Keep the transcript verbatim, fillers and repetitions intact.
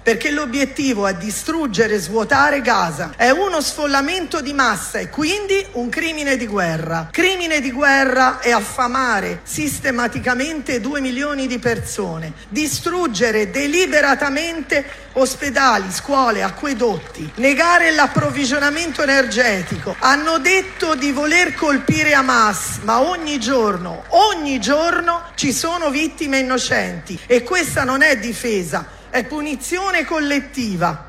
perché l'obiettivo è distruggere e svuotare Gaza. È uno sfollamento di massa e quindi un crimine di guerra. Crimine di guerra è affamare sistematicamente due milioni di persone, distruggere deliberatamente ospedali, scuole, acquedotti, negare l'approvvigionamento energetico. Hanno detto di voler colpire Hamas, ma ogni giorno, ogni giorno ci sono vittime innocenti e questa non è difesa, è punizione collettiva.